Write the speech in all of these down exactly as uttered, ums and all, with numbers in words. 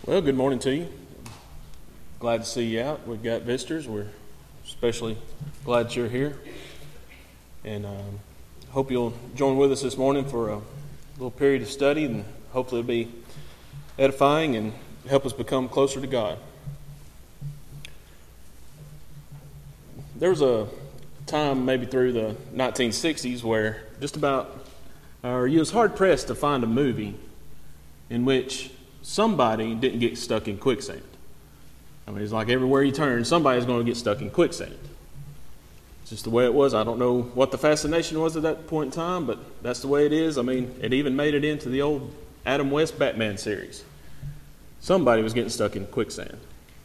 Well, good morning to you. Glad to see you out. We've got visitors. We're especially glad that you're here. And um, hope you'll join with us this morning for a little period of study, and hopefully it'll be edifying and help us become closer to God. There was a time maybe through the nineteen sixties where just about, or you was hard-pressed to find a movie in which somebody didn't get stuck in quicksand. I mean, it's like everywhere you turn, somebody's going to get stuck in quicksand. It's just the way it was. I don't know what the fascination was at that point in time, but that's the way it is. I mean, it even made it into the old Adam West Batman series. Somebody was getting stuck in quicksand.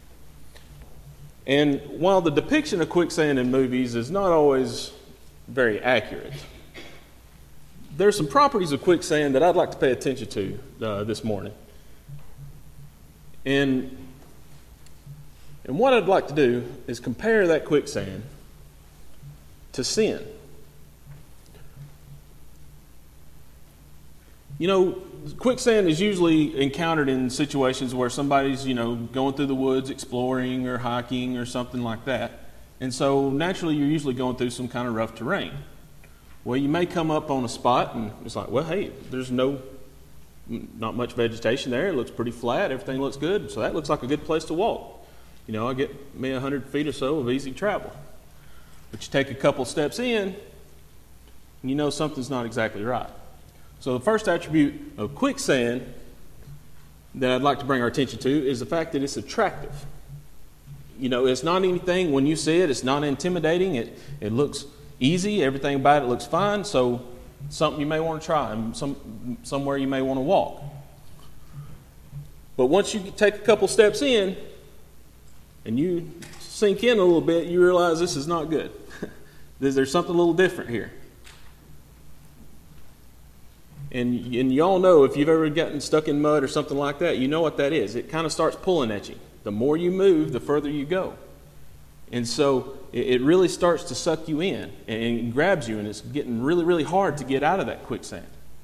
And while the depiction of quicksand in movies is not always very accurate, there's some properties of quicksand that I'd like to pay attention to uh, this morning. And, and what I'd like to do is compare that quicksand to sin. You know, quicksand is usually encountered in situations where somebody's, you know, going through the woods, exploring or hiking or something like that. And so naturally you're usually going through some kind of rough terrain. Well, you may come up on a spot and it's like, well, hey, there's no not much vegetation there. It looks pretty flat. Everything looks good. So that looks like a good place to walk. You know, I get me a hundred feet or so of easy travel. But you take a couple steps in, and you know something's not exactly right. So the first attribute of quicksand that I'd like to bring our attention to is the fact that it's attractive. You know, it's not anything, when you see it, it's not intimidating. It, it looks easy. Everything about it looks fine. So something you may want to try, and some somewhere you may want to walk. But once you take a couple steps in and you sink in a little bit, you realize this is not good. There's something a little different here. And, and you all know, if you've ever gotten stuck in mud or something like that, you know what that is. It kind of starts pulling at you. The more you move, the further you go. And so it really starts to suck you in and grabs you, and it's getting really, really hard to get out of that quicksand.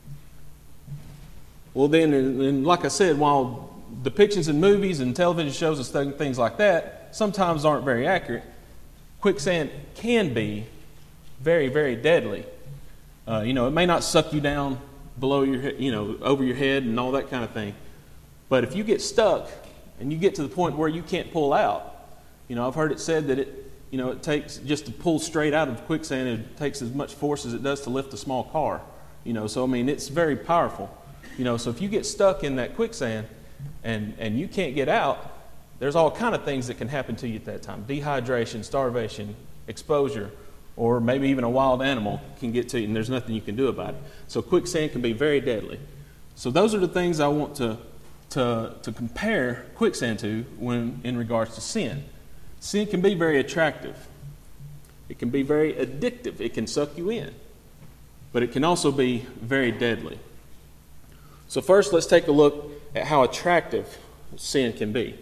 Well, then, and like I said, while depictions in movies and television shows and things like that sometimes aren't very accurate, quicksand can be very, very deadly. Uh, you know, it may not suck you down below your, you know, over your head and all that kind of thing. But if you get stuck and you get to the point where you can't pull out, you know, I've heard it said that it, you know, it takes just to pull straight out of quicksand, it takes as much force as it does to lift a small car. You know, so I mean, it's very powerful. You know, so if you get stuck in that quicksand and and you can't get out, there's all kind of things that can happen to you at that time: dehydration, starvation, exposure, or maybe even a wild animal can get to you, and there's nothing you can do about it. So quicksand can be very deadly. So those are the things I want to to to compare quicksand to when in regards to sin. Sin can be very attractive. It can be very addictive. It can suck you in. But it can also be very deadly. So first, let's take a look at how attractive sin can be.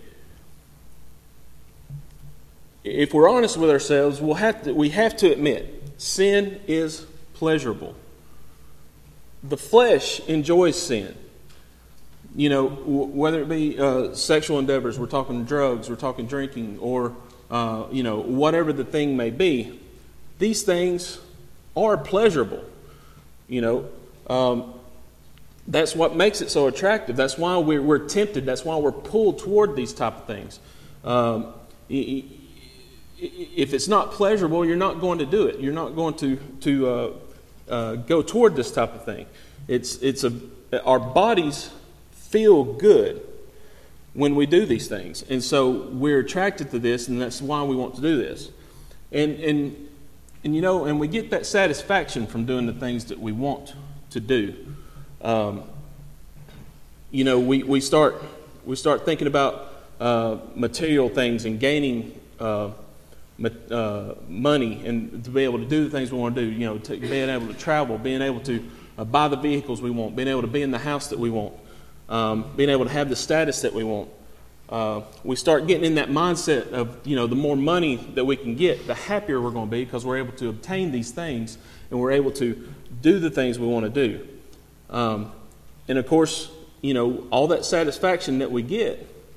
If we're honest with ourselves, we'll have to, we have to admit, sin is pleasurable. The flesh enjoys sin. You know, w- whether it be uh, sexual endeavors, we're talking drugs, we're talking drinking, or Uh, you know, whatever the thing may be, these things are pleasurable. You know, um, that's what makes it so attractive. That's why we're, we're tempted. That's why we're pulled toward these type of things. Um, if it's not pleasurable, you're not going to do it. You're not going to to uh, uh, go toward this type of thing. It's it's a our bodies feel good when we do these things. And so we're attracted to this, and that's why we want to do this. And and and you know, and we get that satisfaction from doing the things that we want to do. Um, you know, we, we start we start thinking about uh, material things and gaining uh, uh, money and to be able to do the things we want to do. You know, to, being able to travel, being able to uh, buy the vehicles we want, being able to be in the house that we want. Um, being able to have the status that we want. Uh, we start getting in that mindset of, you know, the more money that we can get, the happier we're going to be because we're able to obtain these things and we're able to do the things we want to do. Um, and of course, you know, all that satisfaction that we get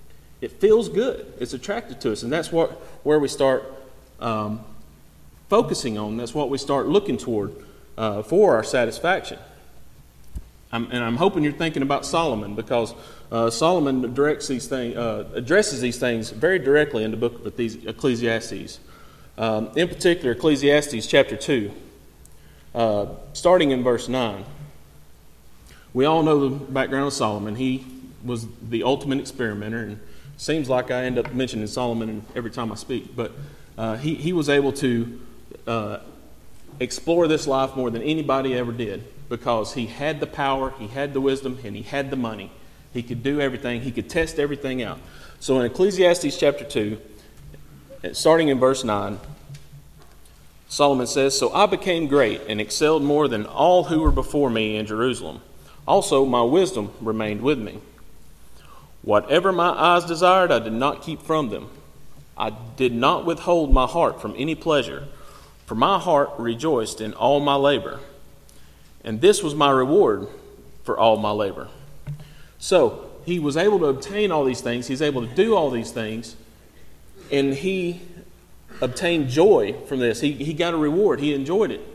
it feels good. It's attractive to us. And that's what where we start um, focusing on. That's what we start looking toward uh, for our satisfaction. I'm, and I'm hoping you're thinking about Solomon, because uh, Solomon directs these things, uh, addresses these things very directly in the book of Ecclesiastes. Um, in particular, Ecclesiastes chapter two, uh, starting in verse nine. We all know the background of Solomon. He was the ultimate experimenter, and it seems like I end up mentioning Solomon every time I speak. But uh, he, he was able to uh, explore this life more than anybody ever did, because he had the power, he had the wisdom, and he had the money. He could do everything. He could test everything out. So in Ecclesiastes chapter two, starting in verse nine, Solomon says, "So I became great and excelled more than all who were before me in Jerusalem. Also my wisdom remained with me. Whatever my eyes desired, I did not keep from them. I did not withhold my heart from any pleasure, for my heart rejoiced in all my labor. And this was my reward for all my labor." So he was able to obtain all these things. He's able to do all these things. And he obtained joy from this. He, he got a reward. He enjoyed it.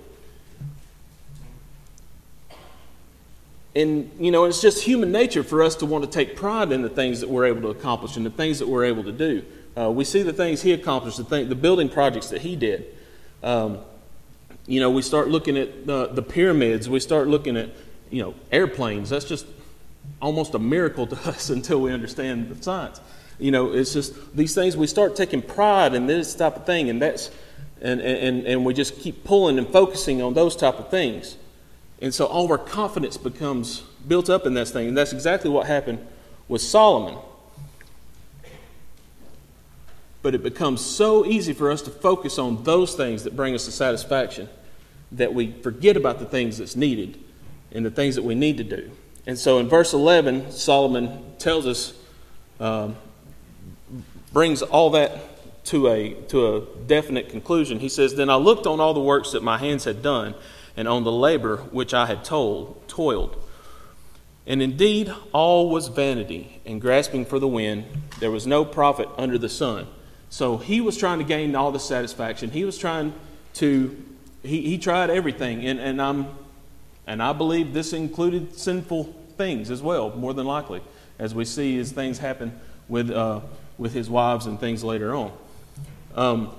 And, you know, it's just human nature for us to want to take pride in the things that we're able to accomplish and the things that we're able to do. Uh, we see the things he accomplished, the, thing, the building projects that he did. Um, you know, we start looking at the, the pyramids. We start looking at, you know, airplanes. That's just almost a miracle to us until we understand the science. You know, it's just these things, we start taking pride in this type of thing, and that's and, and, and we just keep pulling and focusing on those type of things. And so all of our confidence becomes built up in this thing. And that's exactly what happened with Solomon. But it becomes so easy for us to focus on those things that bring us to satisfaction that we forget about the things that's needed and the things that we need to do. And so in verse eleven, Solomon tells us, um, brings all that to a to a definite conclusion. He says, "Then I looked on all the works that my hands had done, and on the labor which I had told, toiled. And indeed, all was vanity and grasping for the wind. There was no profit under the sun." So he was trying to gain all the satisfaction. He was trying to, he, he tried everything. And, and, I'm, and I believe this included sinful things as well, more than likely, as we see as things happen with, uh, with his wives and things later on. Um,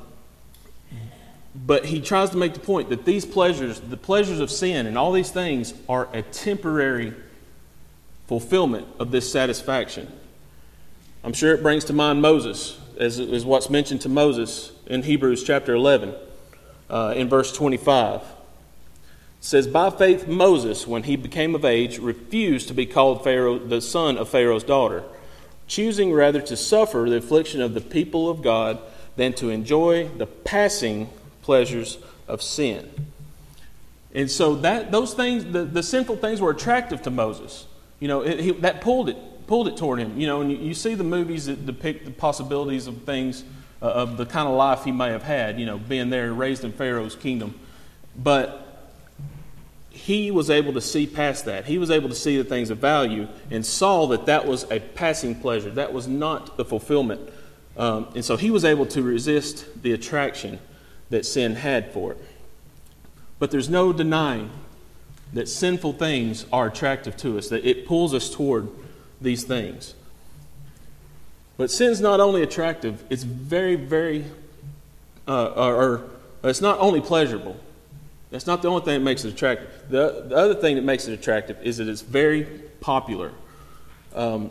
But he tries to make the point that these pleasures, the pleasures of sin and all these things, are a temporary fulfillment of this satisfaction. I'm sure it brings to mind Moses, as is what's mentioned to Moses in Hebrews chapter eleven, uh, in verse twenty-five. It says, "By faith Moses, when he became of age, refused to be called Pharaoh, the son of Pharaoh's daughter, choosing rather to suffer the affliction of the people of God than to enjoy the passing pleasures of sin." And so that those things, the, the sinful things, were attractive to Moses. You know, it, he, that pulled it pulled it toward him. You know, and you, you see the movies that depict the possibilities of things, uh, of the kind of life he may have had. You know, being there, raised in Pharaoh's kingdom, but he was able to see past that. He was able to see the things of value and saw that that was a passing pleasure. That was not the fulfillment, um, and so he was able to resist the attraction that sin had for it. But there's no denying that sinful things are attractive to us, that it pulls us toward these things. But sin's not only attractive, it's very, very, uh, or, or it's not only pleasurable. That's not the only thing that makes it attractive. The, the other thing that makes it attractive is that it's very popular. Um,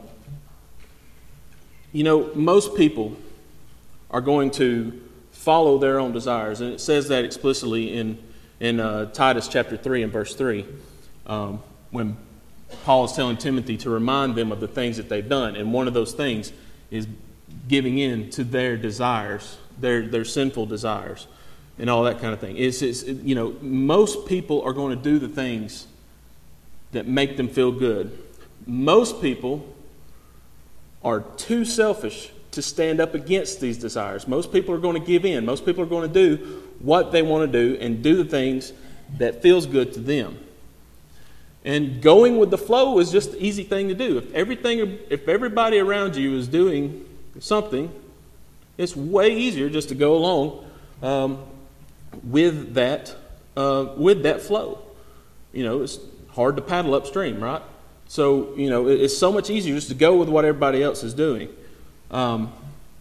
you know, most people are going to follow their own desires. And it says that explicitly in, in uh, Titus chapter three and verse three, um, when Paul is telling Timothy to remind them of the things that they've done. And one of those things is giving in to their desires, their, their sinful desires, and all that kind of thing. It's, it's, you know, most people are going to do the things that make them feel good. Most people are too selfish to stand up against these desires. Most people are going to give in. Most people are going to do what they want to do and do the things that feels good to them. And going with the flow is just the easy thing to do. If everything, if everybody around you is doing something, it's way easier just to go along um, with that uh, with that flow. You know, it's hard to paddle upstream, right? So, you know, it's so much easier just to go with what everybody else is doing. Um,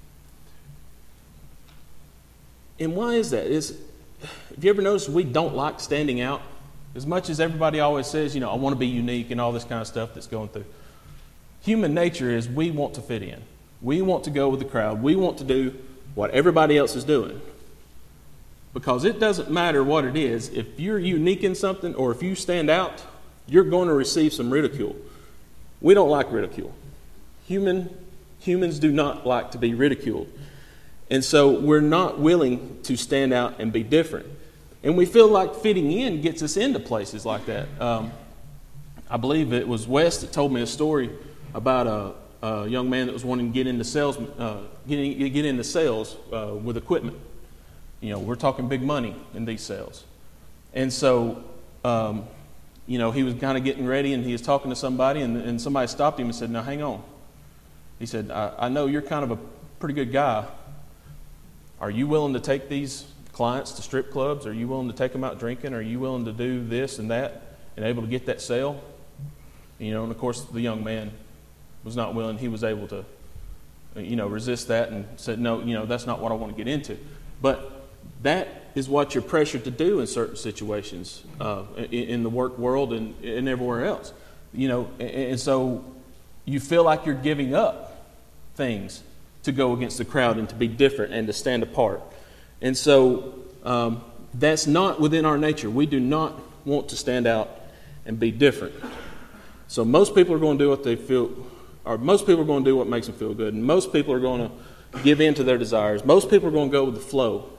and why is that? Is, have you ever noticed we don't like standing out? As much as everybody always says, you know, I want to be unique and all this kind of stuff that's going through. Human nature is we want to fit in. We want to go with the crowd. We want to do what everybody else is doing. Because it doesn't matter what it is. If you're unique in something or if you stand out, you're going to receive some ridicule. We don't like ridicule. Human, humans do not like to be ridiculed. And so we're not willing to stand out and be different. And we feel like fitting in gets us into places like that. Um, I believe it was Wes that told me a story about a, a young man that was wanting to get into sales, uh, getting, get into sales uh, with equipment. You know, we're talking big money in these sales. And so, um, you know, he was kind of getting ready and he was talking to somebody and, and somebody stopped him and said, "Now, hang on." He said, I, I know you're kind of a pretty good guy. Are you willing to take these clients to strip clubs? Are you willing to take them out drinking? Are you willing to do this and that and able to get that sale? You know, and of course the young man was not willing. He was able to, you know, resist that and said, "No, you know, that's not what I want to get into." But that is what you're pressured to do in certain situations uh, in, in the work world and, and everywhere else. You know, and, and so you feel like you're giving up things to go against the crowd and to be different and to stand apart. And so um, that's not within our nature. We do not want to stand out and be different. So most people are going to do what they feel, or most people are going to do what makes them feel good. And most people are going to give in to their desires. Most people are going to go with the flow.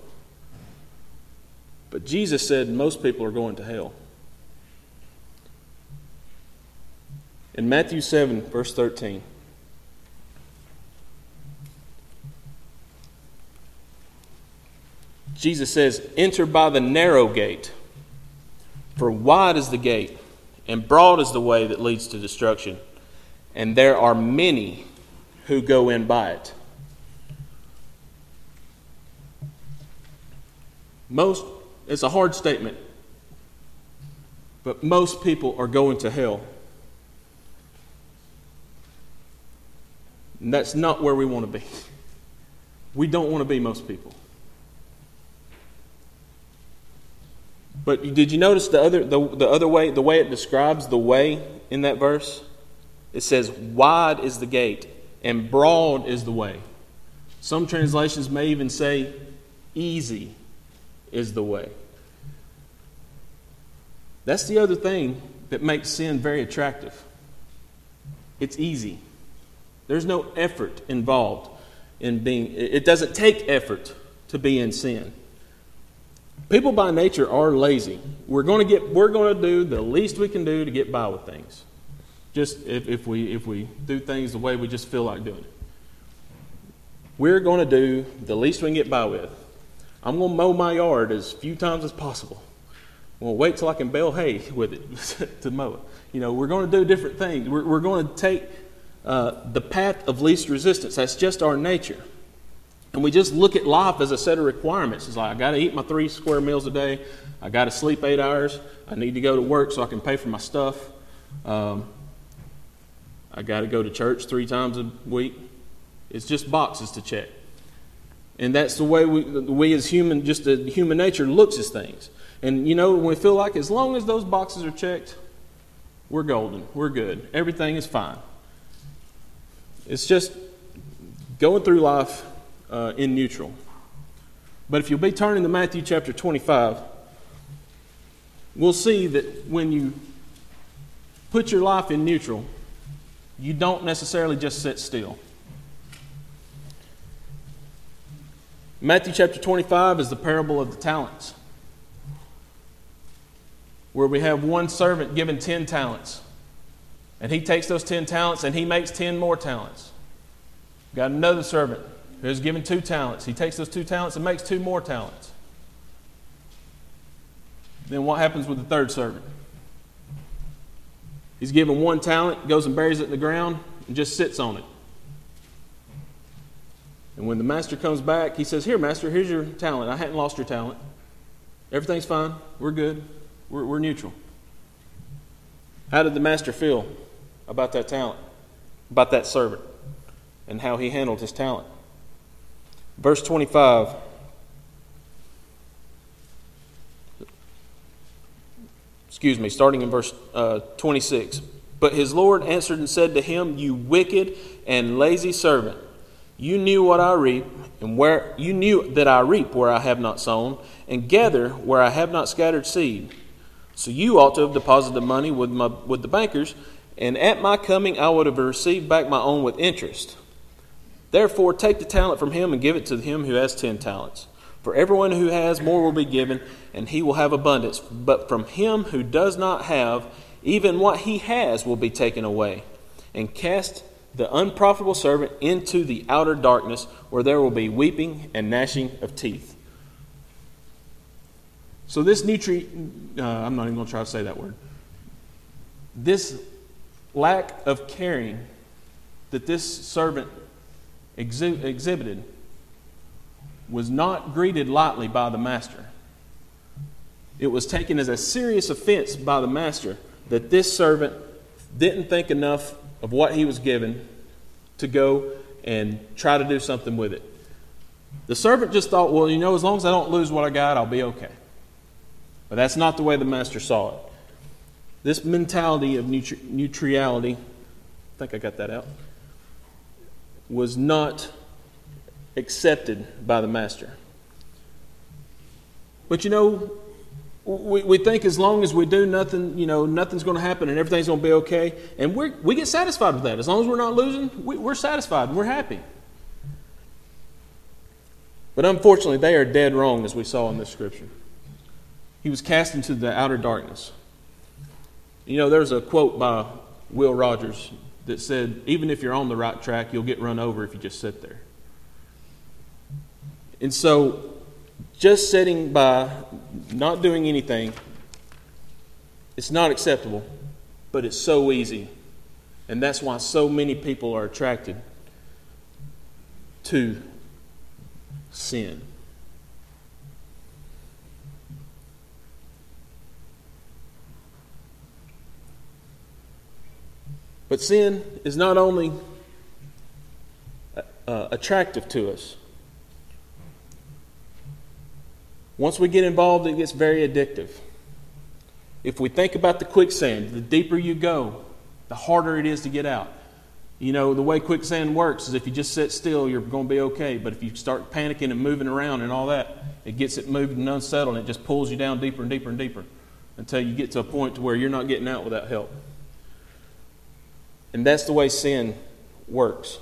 But Jesus said most people are going to hell. In Matthew seven, verse thirteen, Jesus says, "Enter by the narrow gate, for wide is the gate, and broad is the way that leads to destruction, and there are many who go in by it." Most, it's a hard statement, but most people are going to hell. And that's not where we want to be. We don't want to be most people. But did you notice the other the, the other way, the way it describes the way in that verse? It says, "Wide is the gate and broad is the way." Some translations may even say, "Easy is the way." That's the other thing that makes sin very attractive. It's easy. There's no effort involved in being, it doesn't take effort to be in sin. People by nature are lazy. We're going to get, we're going to do the least we can do to get by with things. Just if, if we if we do things the way we just feel like doing it. We're going to do the least we can get by with. I'm going to mow my yard as few times as possible. I'm going to wait till I can bale hay with it to mow it. You know, we're going to do different things. We're, we're going to take uh, the path of least resistance. That's just our nature. And we just look at life as a set of requirements. It's like, I got to eat my three square meals a day. I got to sleep eight hours. I need to go to work so I can pay for my stuff. Um, I got to go to church three times a week. It's just boxes to check. And that's the way we, we as human, just the human nature looks at things. And, you know, we feel like as long as those boxes are checked, we're golden. We're good. Everything is fine. It's just going through life uh, in neutral. But if you'll be turning to Matthew chapter twenty-five, we'll see that when you put your life in neutral, you don't necessarily just sit still. Matthew chapter twenty-five is the parable of the talents, where we have one servant given ten talents. And he takes those ten talents and he makes ten more talents. Got another servant who's given two talents. He takes those two talents and makes two more talents. Then what happens with the third servant? He's given one talent, goes and buries it in the ground, and just sits on it. And when the master comes back, he says, here, master, here's your talent. I hadn't lost your talent. Everything's fine. We're good. We're, we're neutral. How did the master feel about that talent, about that servant, and how he handled his talent? Verse twenty-five. Excuse me, starting in verse uh, twenty-six. But his Lord answered and said to him, you wicked and lazy servant, you knew what I reap, and where you knew that I reap where I have not sown, and gather where I have not scattered seed. So you ought to have deposited the money with my with the bankers, and at my coming I would have received back my own with interest. Therefore take the talent from him and give it to him who has ten talents. For everyone who has more will be given, and he will have abundance. But from him who does not have, even what he has will be taken away. And cast the unprofitable servant into the outer darkness, where there will be weeping and gnashing of teeth. So this nutri, uh, I'm not even going to try to say that word. This lack of caring that this servant exhi- exhibited was not greeted lightly by the master. It was taken as a serious offense by the master that this servant didn't think enough of what he was given to go and try to do something with it. The servant just thought, well, you know, as long as I don't lose what I got, I'll be okay. But that's not the way the master saw it. This mentality of neutri- neutrality, I think I got that out, was not accepted by the master. But you know, we, we think as long as we do nothing, you know, nothing's going to happen and everything's going to be okay. And we we get satisfied with that. As long as we're not losing, we, we're satisfied and we're happy. But unfortunately, they are dead wrong, as we saw in this scripture. He was cast into the outer darkness. You know, there's a quote by Will Rogers that said, even if you're on the right track, you'll get run over if you just sit there. And so, just sitting by, not doing anything, it's not acceptable, but it's so easy. And that's why so many people are attracted to sin. But sin is not only uh, attractive to us. Once we get involved, it gets very addictive. If we think about the quicksand, the deeper you go, the harder it is to get out. You know, the way quicksand works is if you just sit still, you're going to be okay. But if you start panicking and moving around and all that, it gets it moved and unsettled, and it just pulls you down deeper and deeper and deeper until you get to a point to where you're not getting out without help. And that's the way sin works.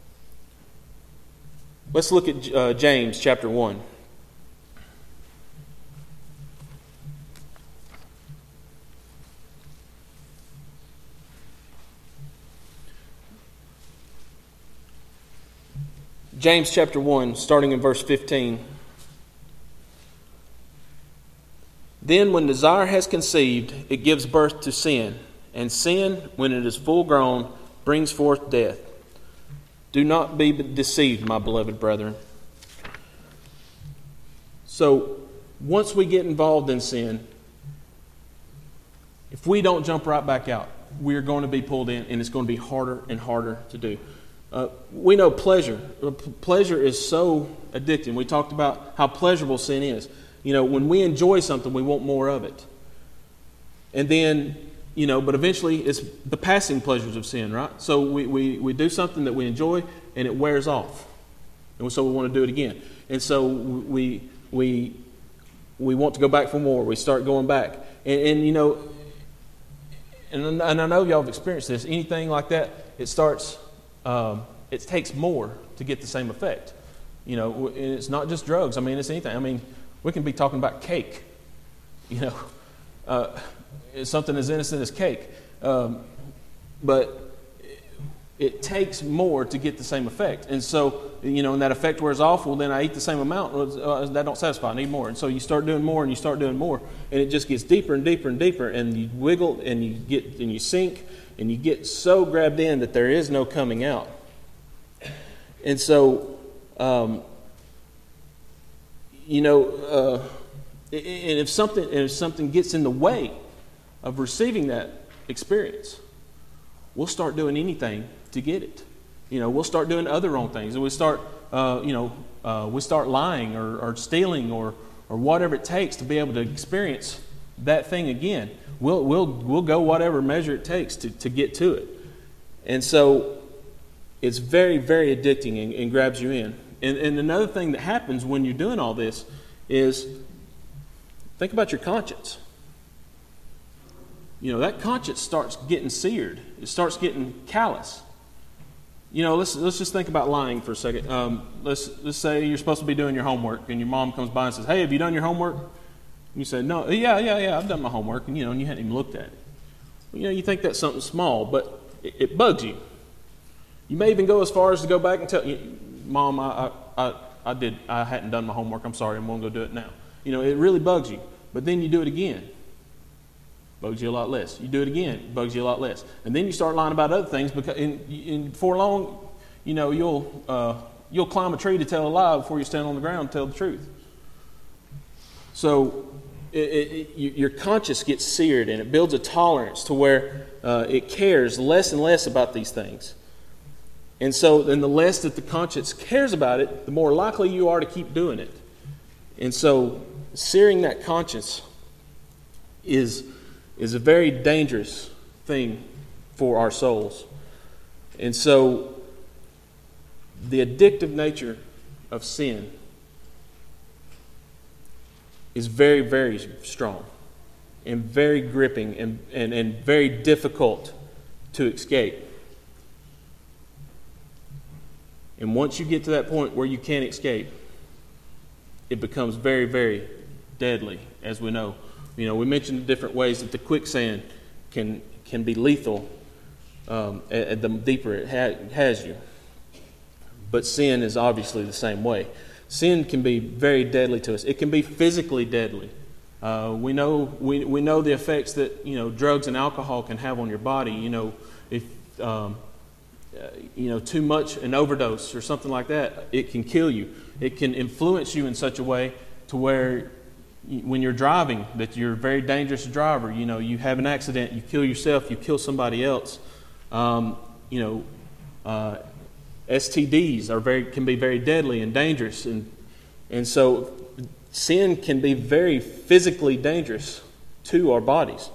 Let's look at uh, James chapter one. James chapter one, starting in verse fifteen. Then when desire has conceived, it gives birth to sin. And sin, when it is full grown, brings forth death. Do not be deceived, my beloved brethren. So, once we get involved in sin, if we don't jump right back out, we're going to be pulled in, and it's going to be harder and harder to do. Uh, we know pleasure. Pleasure is so addicting. We talked about how pleasurable sin is. You know, when we enjoy something, we want more of it. And then, you know, but eventually it's the passing pleasures of sin, right? So we, we, we do something that we enjoy and it wears off. And so we want to do it again. And so we we we want to go back for more. We start going back. And, and you know, and, and I know y'all have experienced this. Anything like that, it starts, um, it takes more to get the same effect. You know, and it's not just drugs. I mean, it's anything. I mean, we can be talking about cake, you know. Uh, It's something as innocent as cake. Um, but it takes more to get the same effect. And so, you know, and that effect wears off, well, then I eat the same amount. Uh, that don't satisfy. I need more. And so you start doing more and you start doing more. And it just gets deeper and deeper and deeper. And you wiggle and you get and you sink and you get so grabbed in that there is no coming out. And so um, you know, uh, and if something and if something gets in the way of receiving that experience, we'll start doing anything to get it. You know, we'll start doing other wrong things, and we start, uh, you know, uh, we start lying or, or stealing or or whatever it takes to be able to experience that thing again. We'll we'll we'll go whatever measure it takes to, to get to it, and so it's very very addicting and, and grabs you in. And, and another thing that happens when you're doing all this is think about your conscience. You know, that conscience starts getting seared. It starts getting callous. You know, let's let's just think about lying for a second. Um, let's let's say you're supposed to be doing your homework, and your mom comes by and says, "Hey, have you done your homework?" And you say, "No, yeah, yeah, yeah, I've done my homework," and you know, and you hadn't even looked at it. Well, you know, you think that's something small, but it, it bugs you. You may even go as far as to go back and tell you, "Mom, I I I, I did I hadn't done my homework. I'm sorry. I'm going to go do it now." You know, it really bugs you. But then you do it again. Bugs you a lot less. You do it again, bugs you a lot less. And then you start lying about other things because in, in, before long, you know, you'll uh, you'll climb a tree to tell a lie before you stand on the ground and tell the truth. So it, it, it, your conscience gets seared, and it builds a tolerance to where uh, it cares less and less about these things. And so then the less that the conscience cares about it, the more likely you are to keep doing it. And so searing that conscience is is a very dangerous thing for our souls. And so the addictive nature of sin is very, very strong and very gripping and, and, and very difficult to escape. And once you get to that point where you can't escape, it becomes very, very deadly, as we know. You know, we mentioned the different ways that the quicksand can can be lethal um, at, at the deeper it ha- has you. But sin is obviously the same way. Sin can be very deadly to us. It can be physically deadly. Uh, we know we we know the effects that you know drugs and alcohol can have on your body. You know, if um, uh, you know too much, an overdose or something like that, it can kill you. It can influence you in such a way to where when you're driving, that you're a very dangerous driver. You know, you have an accident, you kill yourself, you kill somebody else. Um, you know, uh, S T Ds are very can be very deadly and dangerous, and and so sin can be very physically dangerous to our bodies.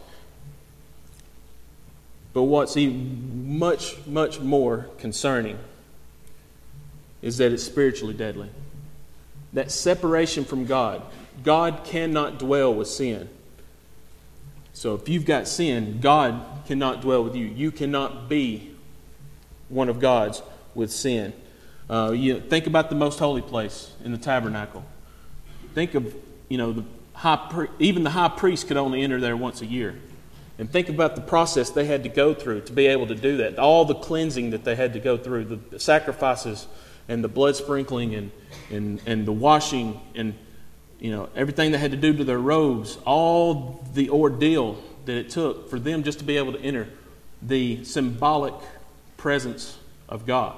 But what's even much much more concerning is that it's spiritually deadly. That separation from God. God cannot dwell with sin. So if you've got sin, God cannot dwell with you. You cannot be one of God's with sin. Uh, you think about the most holy place in the tabernacle. Think of, you know, the high pri- even the high priest could only enter there once a year. And think about the process they had to go through to be able to do that. All the cleansing that they had to go through, the, the sacrifices and the blood sprinkling and, and, and the washing and you know, everything they had to do to their robes, all the ordeal that it took for them just to be able to enter the symbolic presence of God.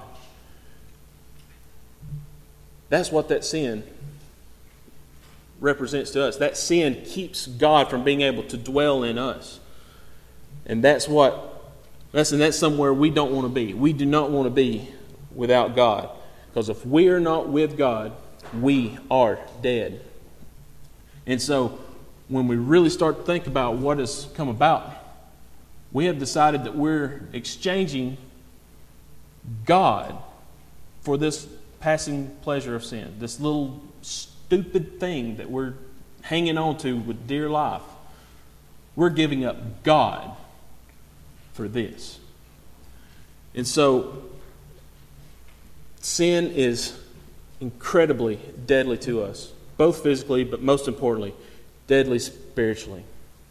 That's what that sin represents to us. That sin keeps God from being able to dwell in us. And that's what, that's, and that's somewhere we don't want to be. We do not want to be without God. Because if we are not with God, we are dead. And so when we really start to think about what has come about, we have decided that we're exchanging God for this passing pleasure of sin, this little stupid thing that we're hanging on to with dear life. We're giving up God for this. And so sin is incredibly deadly to us. Both physically, but most importantly, deadly spiritually.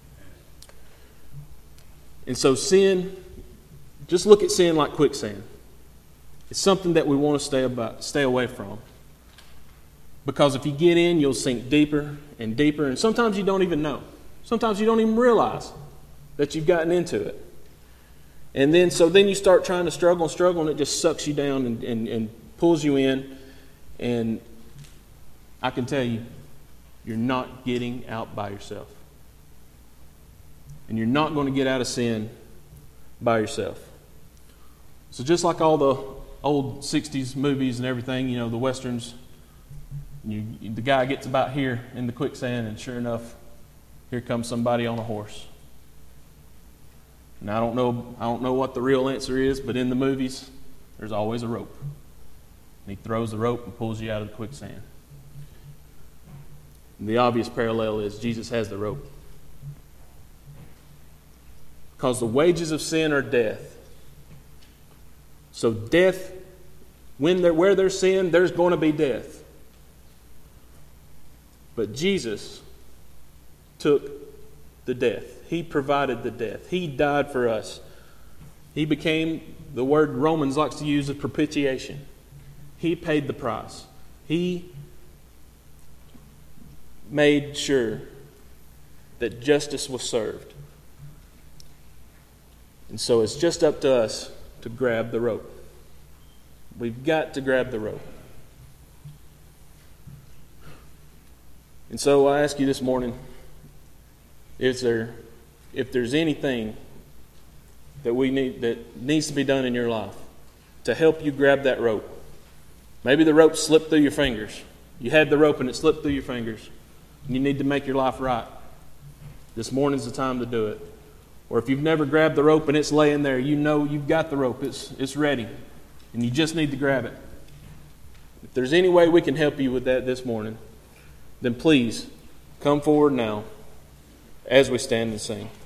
And so sin, just look at sin like quicksand. It's something that we want to stay about, stay away from. Because if you get in, you'll sink deeper and deeper, and sometimes you don't even know. Sometimes you don't even realize that you've gotten into it. And then, so then you start trying to struggle and struggle, and it just sucks you down and, and, and pulls you in. And I can tell you, you're not getting out by yourself. And you're not going to get out of sin by yourself. So just like all the old sixties movies and everything, you know, the westerns, you, the guy gets about here in the quicksand, and sure enough, here comes somebody on a horse. And I don't know, I don't know what the real answer is, but in the movies, there's always a rope. And he throws the rope and pulls you out of the quicksand. And the obvious parallel is Jesus has the rope. Because the wages of sin are death. So death, when there, where there's sin, there's going to be death. But Jesus took the death. He provided the death. He died for us. He became, the word Romans likes to use, a propitiation. He paid the price. He made sure that justice was served. And so it's just up to us to grab the rope. We've got to grab the rope. And so I ask you this morning, is there, if there's anything that we need that needs to be done in your life to help you grab that rope. Maybe the rope slipped through your fingers. You had the rope and it slipped through your fingers. And you need to make your life right. This morning's the time to do it. Or if you've never grabbed the rope and it's laying there, you know you've got the rope. It's, it's ready. And you just need to grab it. If there's any way we can help you with that this morning, then please come forward now as we stand and sing.